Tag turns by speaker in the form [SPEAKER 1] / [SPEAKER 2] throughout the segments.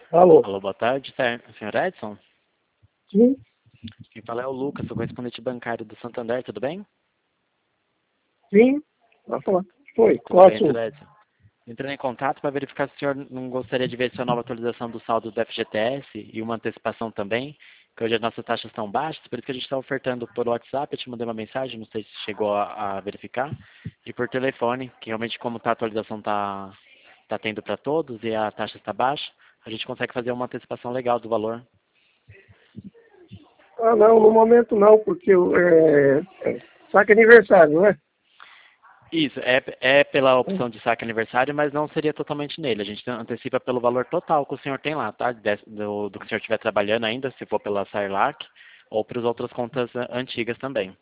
[SPEAKER 1] Alô?
[SPEAKER 2] Alô, boa tarde, senhor Edson?
[SPEAKER 1] Sim,
[SPEAKER 2] Quem fala é o Lucas, sou correspondente bancário do Santander, tudo bem?
[SPEAKER 1] sim, vai falar. Foi,
[SPEAKER 2] Tudo
[SPEAKER 1] qual
[SPEAKER 2] bem, senhor
[SPEAKER 1] assunto?
[SPEAKER 2] Edson. Entrando em contato para verificar se o senhor não gostaria de ver sua nova atualização do saldo do FGTS e uma antecipação também, que hoje as nossas taxas estão baixas, por isso que a gente está ofertando por WhatsApp, eu te mandei uma mensagem, não sei se chegou a verificar, e por telefone, que realmente como a atualização tá tendo para todos e a taxa está baixa, a gente consegue fazer uma antecipação legal do valor.
[SPEAKER 1] Ah, não, no momento não, porque saque aniversário, não é?
[SPEAKER 2] Isso, é pela opção de saque aniversário, mas não seria totalmente nele. A gente antecipa pelo valor total que o senhor tem lá, tá? Do que o senhor estiver trabalhando ainda, se for pela Sarlac, ou para as outras contas antigas também.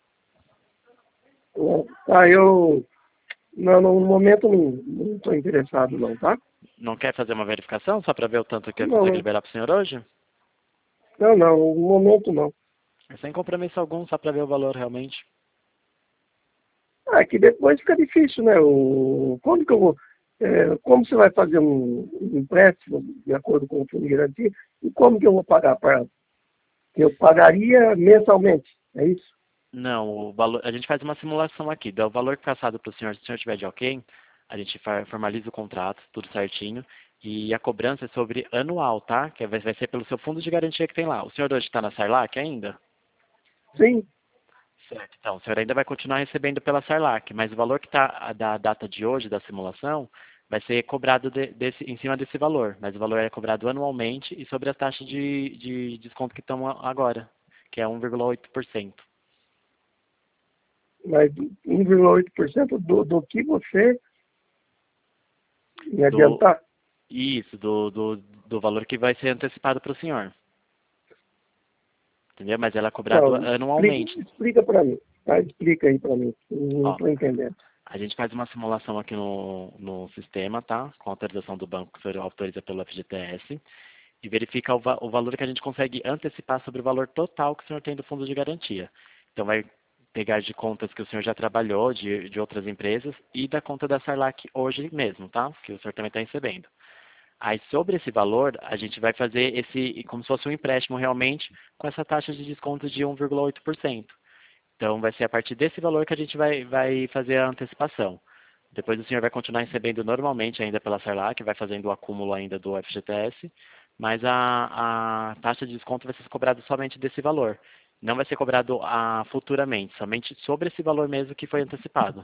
[SPEAKER 1] Ah, eu, não, no momento não estou interessado não, tá?
[SPEAKER 2] Não quer fazer uma verificação só para ver o tanto que eu
[SPEAKER 1] Não,
[SPEAKER 2] consigo liberar para o senhor hoje?
[SPEAKER 1] não, no momento não.
[SPEAKER 2] É sem compromisso algum, só para ver o valor realmente.
[SPEAKER 1] Ah, é que depois fica difícil, né? Como que eu vou, como você vai fazer um empréstimo de acordo com o fundo de garantia e como que eu vou pagar para que eu pagaria mensalmente, é isso?
[SPEAKER 2] Não, o valor, a gente faz uma simulação aqui, dá o valor passado para o senhor, se o senhor tiver de ok, a gente formaliza o contrato, tudo certinho, e a cobrança é sobre anual, tá? Que vai ser pelo seu fundo de garantia que tem lá. O senhor hoje está na Sarlac ainda?
[SPEAKER 1] Sim,
[SPEAKER 2] Certo. Então, o senhor ainda vai continuar recebendo pela Sarlac, mas o valor que está da data de hoje da simulação vai ser cobrado em cima desse valor, mas o valor é cobrado anualmente e sobre a taxa de desconto que estão agora, que é 1,8%.
[SPEAKER 1] mas 1,8% do que você me
[SPEAKER 2] Do,
[SPEAKER 1] adiantar.
[SPEAKER 2] isso, do valor que vai ser antecipado para o senhor. Entendeu? Mas ela é cobrado
[SPEAKER 1] Não,
[SPEAKER 2] anualmente.
[SPEAKER 1] explica para mim. Tá? Explica aí para mim. Não
[SPEAKER 2] Ó,
[SPEAKER 1] estou entendendo.
[SPEAKER 2] a gente faz uma simulação aqui no sistema, tá? Com autorização do banco que o senhor autoriza pelo FGTS. E verifica o valor que a gente consegue antecipar sobre o valor total que o senhor tem do fundo de garantia. Então vai pegar de contas que o senhor já trabalhou, de outras empresas, e da conta da Sarlac hoje mesmo, tá? Que o senhor também está recebendo. Aí sobre esse valor, a gente vai fazer como se fosse um empréstimo realmente, com essa taxa de desconto de 1,8%. Então vai ser a partir desse valor que a gente vai fazer a antecipação. Depois o senhor vai continuar recebendo normalmente ainda pela Sarlac, vai fazendo o acúmulo ainda do FGTS, mas a taxa de desconto vai ser cobrada somente desse valor. Não vai ser cobrado futuramente, somente sobre esse valor mesmo que foi antecipado.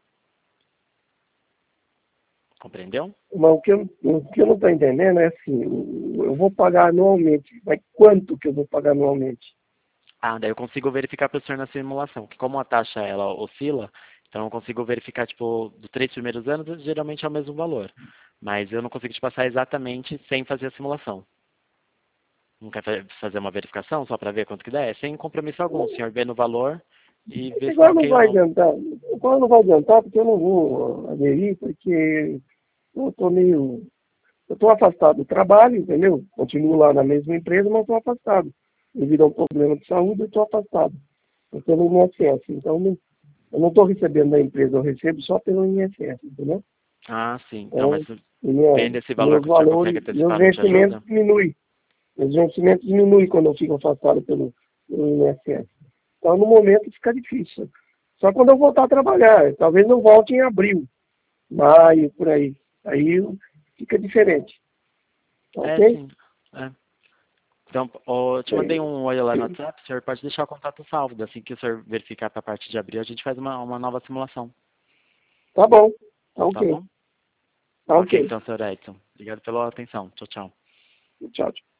[SPEAKER 2] Compreendeu?
[SPEAKER 1] Mas o que eu não estou entendendo é assim, eu vou pagar anualmente. Mas quanto que eu vou pagar anualmente?
[SPEAKER 2] Ah, daí eu consigo verificar para o senhor na simulação, que como a taxa ela oscila, então eu consigo verificar, tipo, dos 3 primeiros anos, geralmente é o mesmo valor. Mas eu não consigo te passar exatamente sem fazer a simulação. Não quer fazer uma verificação só para ver quanto que dá? É sem compromisso algum. O senhor vê no valor e vê se está
[SPEAKER 1] Agora não
[SPEAKER 2] ok ou
[SPEAKER 1] vai
[SPEAKER 2] não.
[SPEAKER 1] adiantar. Agora não vai adiantar porque eu não vou aderir, porque eu estou meio. Eu estou afastado do trabalho, entendeu? Continuo lá na mesma empresa, mas estou afastado. Devido a um problema de saúde, eu estou afastado. Eu estou no INSS. Então, eu não estou recebendo da empresa, eu recebo só pelo INSS, entendeu?
[SPEAKER 2] Ah, sim. Então, mas
[SPEAKER 1] Então, minha,
[SPEAKER 2] vendo esse valor
[SPEAKER 1] meus
[SPEAKER 2] que o senhor consegue
[SPEAKER 1] valores, meus
[SPEAKER 2] antecipar, não te
[SPEAKER 1] vencimentos
[SPEAKER 2] ajuda?
[SPEAKER 1] diminuem. Meus vencimentos diminuem quando eu fico afastado pelo INSS. Então, no momento, fica difícil. Só quando eu voltar a trabalhar. Talvez eu volte em abril, maio, por aí. Aí fica diferente. Tá
[SPEAKER 2] É,
[SPEAKER 1] ok?
[SPEAKER 2] sim. É. Então, eu te mandei um oi lá no WhatsApp, o senhor pode deixar o contato salvo. Assim que o senhor verificar para a partir de abril, a gente faz uma nova simulação.
[SPEAKER 1] Tá bom. Tá
[SPEAKER 2] Tá
[SPEAKER 1] ok.
[SPEAKER 2] bom?
[SPEAKER 1] Tá
[SPEAKER 2] Ok,
[SPEAKER 1] ok.
[SPEAKER 2] então, senhor Edson. Obrigado pela atenção. Tchau, tchau.
[SPEAKER 1] Tchau, tchau.